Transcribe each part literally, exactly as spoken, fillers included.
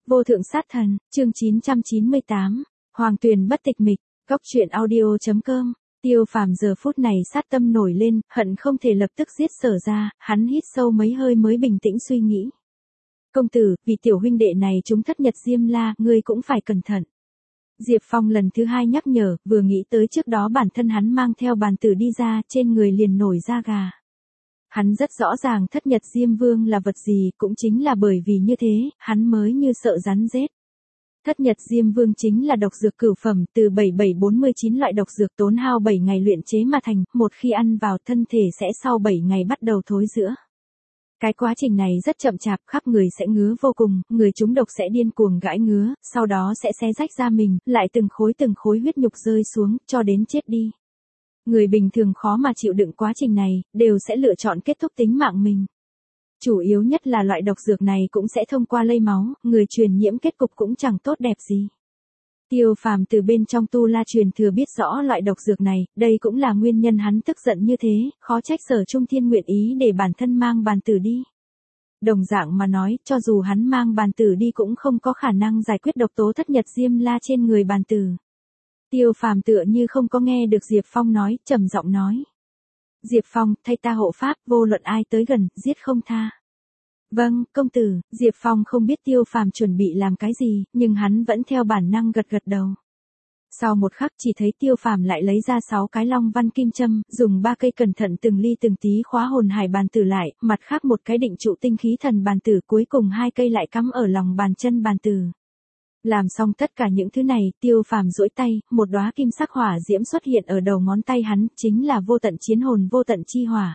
Vô thượng sát thần, chương chín trăm chín mươi tám, Hoàng Tuyền bất tịch mịch, góc truyện audio chấm com. Tiêu Phàm giờ phút này sát tâm nổi lên, hận không thể lập tức giết Sở ra, hắn hít sâu mấy hơi mới bình tĩnh suy nghĩ. Công tử, vì tiểu huynh đệ này chúng thất nhật diêm la, ngươi cũng phải cẩn thận. Diệp Phong lần thứ hai nhắc nhở, vừa nghĩ tới trước đó bản thân hắn mang theo bàn tử đi ra, trên người liền nổi da gà. Hắn rất rõ ràng thất nhật diêm vương là vật gì, cũng chính là bởi vì như thế, hắn mới như sợ rắn rết. Thất nhật diêm vương chính là độc dược cửu phẩm, từ bảy bảy bốn mươi chín loại độc dược tốn hao bảy ngày luyện chế mà thành, một khi ăn vào thân thể sẽ sau bảy ngày bắt đầu thối rữa. Cái quá trình này rất chậm chạp, khắp người sẽ ngứa vô cùng, người trúng độc sẽ điên cuồng gãi ngứa, sau đó sẽ xé rách da mình, lại từng khối từng khối huyết nhục rơi xuống, cho đến chết đi. Người bình thường khó mà chịu đựng quá trình này, đều sẽ lựa chọn kết thúc tính mạng mình. Chủ yếu nhất là loại độc dược này cũng sẽ thông qua lây máu, người truyền nhiễm kết cục cũng chẳng tốt đẹp gì. Tiêu Phàm từ bên trong tu la truyền thừa biết rõ loại độc dược này, đây cũng là nguyên nhân hắn tức giận như thế, khó trách Sở Trung Thiên nguyện ý để bản thân mang bàn tử đi. Đồng dạng mà nói, cho dù hắn mang bàn tử đi cũng không có khả năng giải quyết độc tố thất nhật diêm la trên người bàn tử. Tiêu Phàm tựa như không có nghe được Diệp Phong nói, trầm giọng nói. Diệp Phong, thay ta hộ pháp, vô luận ai tới gần, giết không tha. Vâng, công tử. Diệp Phong không biết Tiêu Phàm chuẩn bị làm cái gì, nhưng hắn vẫn theo bản năng gật gật đầu. Sau một khắc chỉ thấy Tiêu Phàm lại lấy ra sáu cái long văn kim châm, dùng ba cây cẩn thận từng ly từng tí khóa hồn hải bàn tử lại, mặt khác một cái định trụ tinh khí thần bàn tử, cuối cùng hai cây lại cắm ở lòng bàn chân bàn tử. Làm xong tất cả những thứ này, Tiêu Phàm duỗi tay, một đóa kim sắc hỏa diễm xuất hiện ở đầu ngón tay hắn, chính là vô tận chiến hồn vô tận chi hỏa.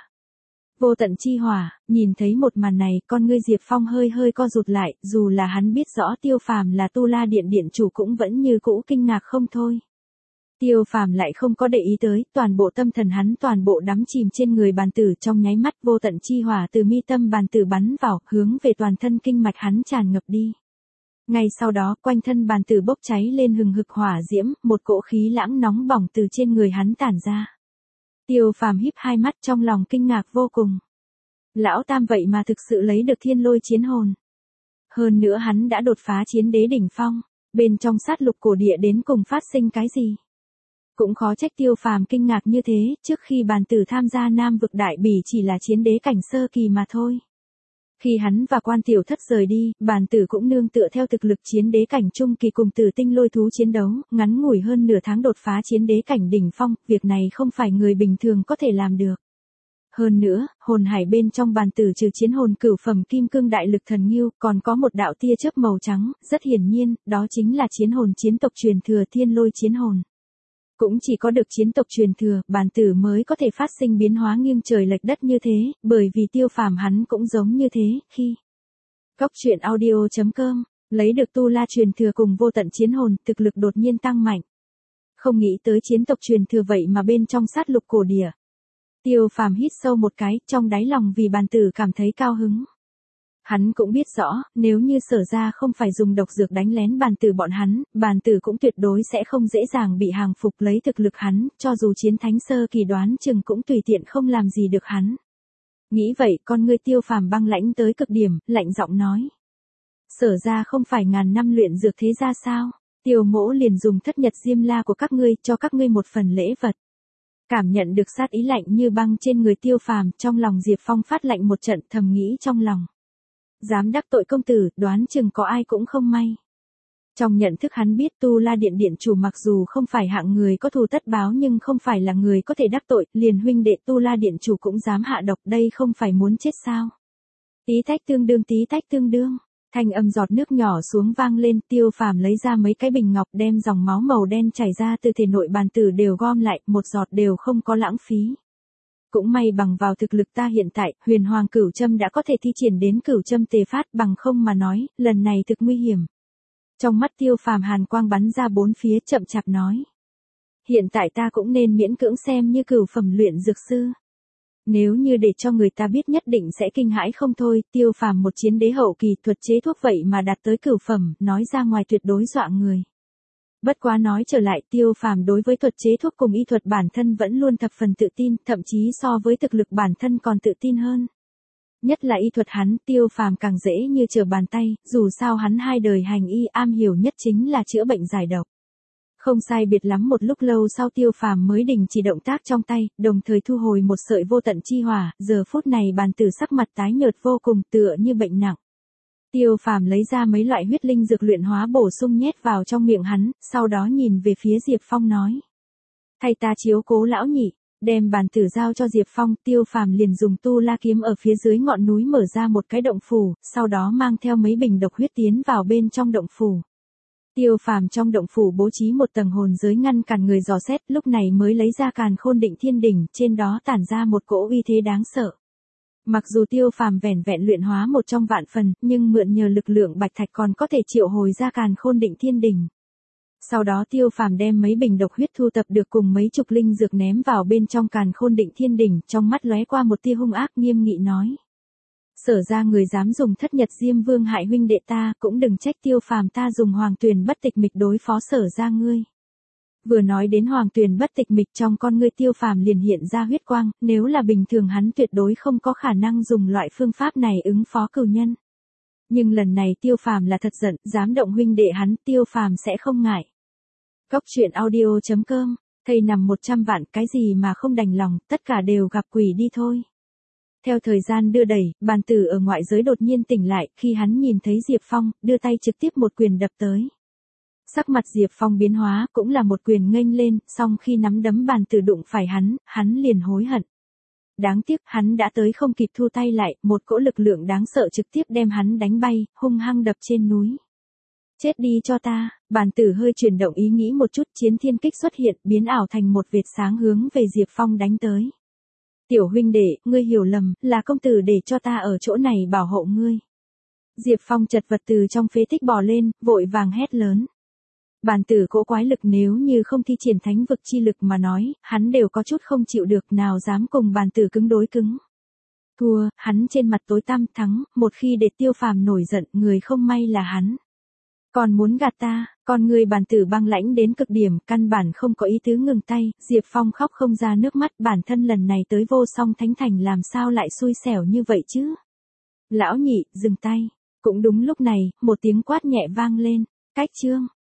Vô tận chi hỏa, nhìn thấy một màn này, con ngươi Diệp Phong hơi hơi co rụt lại, dù là hắn biết rõ Tiêu Phàm là Tu La Điện điện chủ cũng vẫn như cũ kinh ngạc không thôi. Tiêu Phàm lại không có để ý tới, toàn bộ tâm thần hắn toàn bộ đắm chìm trên người bàn tử, trong nháy mắt vô tận chi hỏa từ mi tâm bàn tử bắn vào, hướng về toàn thân kinh mạch hắn tràn ngập đi. Ngay sau đó, quanh thân bàn tử bốc cháy lên hừng hực hỏa diễm, một cỗ khí lãng nóng bỏng từ trên người hắn tản ra. Tiêu Phàm híp hai mắt trong lòng kinh ngạc vô cùng. Lão Tam vậy mà thực sự lấy được thiên lôi chiến hồn. Hơn nữa hắn đã đột phá chiến đế đỉnh phong, bên trong sát lục cổ địa đến cùng phát sinh cái gì. Cũng khó trách Tiêu Phàm kinh ngạc như thế, trước khi bàn tử tham gia Nam vực đại bỉ chỉ là chiến đế cảnh sơ kỳ mà thôi. Khi hắn và Quan Tiểu Thất rời đi, bàn tử cũng nương tựa theo thực lực chiến đế cảnh trung kỳ cùng Tử Tinh lôi thú chiến đấu, ngắn ngủi hơn nửa tháng đột phá chiến đế cảnh đỉnh phong, việc này không phải người bình thường có thể làm được. Hơn nữa, hồn hải bên trong bàn tử trừ chiến hồn cửu phẩm kim cương đại lực thần nghiêu, còn có một đạo tia chớp màu trắng, rất hiển nhiên, đó chính là chiến hồn chiến tộc truyền thừa thiên lôi chiến hồn. Cũng chỉ có được chiến tộc truyền thừa, bàn tử mới có thể phát sinh biến hóa nghiêng trời lệch đất như thế, bởi vì Tiêu Phàm hắn cũng giống như thế, khi góc truyện audio chấm com, lấy được tu la truyền thừa cùng vô tận chiến hồn, thực lực đột nhiên tăng mạnh. Không nghĩ tới chiến tộc truyền thừa vậy mà bên trong sát lục cổ địa. Tiêu Phàm hít sâu một cái, trong đáy lòng vì bàn tử cảm thấy cao hứng. Hắn cũng biết rõ, nếu như Sở ra không phải dùng độc dược đánh lén bàn tử bọn hắn, bàn tử cũng tuyệt đối sẽ không dễ dàng bị hàng phục, lấy thực lực hắn, cho dù chiến thánh sơ kỳ đoán chừng cũng tùy tiện không làm gì được hắn. Nghĩ vậy, con ngươi Tiêu Phàm băng lãnh tới cực điểm, lạnh giọng nói. Sở ra không phải ngàn năm luyện dược thế ra sao? Tiêu mỗ liền dùng thất nhật diêm la của các ngươi, cho các ngươi một phần lễ vật. Cảm nhận được sát ý lạnh như băng trên người Tiêu Phàm, trong lòng Diệp Phong phát lạnh một trận, thầm nghĩ trong lòng. Dám đắc tội công tử, đoán chừng có ai cũng không may. Trong nhận thức hắn biết Tu La Điện điện chủ mặc dù không phải hạng người có thù tất báo nhưng không phải là người có thể đắc tội, liền huynh đệ Tu La Điện chủ cũng dám hạ độc, đây không phải muốn chết sao. Tí tách tương đương tí tách tương đương, thanh âm giọt nước nhỏ xuống vang lên, Tiêu Phàm lấy ra mấy cái bình ngọc đem dòng máu màu đen chảy ra từ thể nội bàn tử đều gom lại, một giọt đều không có lãng phí. Cũng may bằng vào thực lực ta hiện tại, huyền hoàng cửu châm đã có thể thi triển đến cửu châm tề phát, bằng không mà nói, lần này thực nguy hiểm. Trong mắt Tiêu Phàm hàn quang bắn ra bốn phía, chậm chạp nói. Hiện tại ta cũng nên miễn cưỡng xem như cửu phẩm luyện dược sư. Nếu như để cho người ta biết nhất định sẽ kinh hãi không thôi, Tiêu Phàm một chiến đế hậu kỳ thuật chế thuốc vậy mà đạt tới cửu phẩm, nói ra ngoài tuyệt đối dọa người. Bất quá nói trở lại, Tiêu Phàm đối với thuật chế thuốc cùng y thuật bản thân vẫn luôn thập phần tự tin, thậm chí so với thực lực bản thân còn tự tin hơn. Nhất là y thuật hắn, Tiêu Phàm càng dễ như trở bàn tay, dù sao hắn hai đời hành y am hiểu nhất chính là chữa bệnh giải độc. Không sai biệt lắm một lúc lâu sau Tiêu Phàm mới đình chỉ động tác trong tay, đồng thời thu hồi một sợi vô tận chi hỏa, giờ phút này bàn tử sắc mặt tái nhợt vô cùng tựa như bệnh nặng. Tiêu Phàm lấy ra mấy loại huyết linh dược luyện hóa bổ sung nhét vào trong miệng hắn, sau đó nhìn về phía Diệp Phong nói. Thay ta chiếu cố lão nhị, đem bàn tử giao cho Diệp Phong, Tiêu Phàm liền dùng tu la kiếm ở phía dưới ngọn núi mở ra một cái động phủ, sau đó mang theo mấy bình độc huyết tiến vào bên trong động phủ. Tiêu Phàm trong động phủ bố trí một tầng hồn giới ngăn cản người dò xét, lúc này mới lấy ra Càn Khôn Định Thiên Đỉnh, trên đó tản ra một cỗ uy thế đáng sợ. Mặc dù Tiêu Phàm vẻn vẹn luyện hóa một trong vạn phần, nhưng mượn nhờ lực lượng bạch thạch còn có thể triệu hồi ra Càn Khôn Định Thiên Đỉnh. Sau đó Tiêu Phàm đem mấy bình độc huyết thu tập được cùng mấy chục linh dược ném vào bên trong Càn Khôn Định Thiên Đỉnh, trong mắt lóe qua một tia hung ác nghiêm nghị nói. Sở ra người dám dùng thất nhật diêm vương hại huynh đệ ta, cũng đừng trách Tiêu Phàm ta dùng hoàng tuyền bất tịch mịch đối phó sở ra ngươi. Vừa nói đến hoàng tuyền bất tịch mịch trong con ngươi Tiêu Phàm liền hiện ra huyết quang, nếu là bình thường hắn tuyệt đối không có khả năng dùng loại phương pháp này ứng phó cừu nhân. Nhưng lần này Tiêu Phàm là thật giận, dám động huynh đệ hắn, Tiêu Phàm sẽ không ngại. Cốc truyện audio chấm com, thây nằm một trăm vạn, cái gì mà không đành lòng, tất cả đều gặp quỷ đi thôi. Theo thời gian đưa đẩy, bàn tử ở ngoại giới đột nhiên tỉnh lại, khi hắn nhìn thấy Diệp Phong, đưa tay trực tiếp một quyền đập tới. Sắc mặt Diệp Phong biến hóa, cũng là một quyền nghênh lên, song khi nắm đấm bàn tử đụng phải hắn, hắn liền hối hận. Đáng tiếc, hắn đã tới không kịp thu tay lại, một cỗ lực lượng đáng sợ trực tiếp đem hắn đánh bay, hung hăng đập trên núi. Chết đi cho ta, bàn tử hơi chuyển động ý nghĩ một chút, chiến thiên kích xuất hiện, biến ảo thành một vệt sáng hướng về Diệp Phong đánh tới. Tiểu huynh đệ, ngươi hiểu lầm, là công tử để cho ta ở chỗ này bảo hộ ngươi. Diệp Phong chật vật từ trong phế tích bò lên, vội vàng hét lớn. Bàn tử cỗ quái lực nếu như không thi triển thánh vực chi lực mà nói, hắn đều có chút không chịu được, nào dám cùng bàn tử cứng đối cứng. Thua, hắn trên mặt tối tăm, thắng, một khi để Tiêu Phàm nổi giận, người không may là hắn. Còn muốn gạt ta, con người bàn tử băng lãnh đến cực điểm, căn bản không có ý tứ ngừng tay, Diệp Phong khóc không ra nước mắt, bản thân lần này tới vô song thánh thành làm sao lại xui xẻo như vậy chứ. Lão nhị, dừng tay. Cũng đúng lúc này, một tiếng quát nhẹ vang lên, cách chương.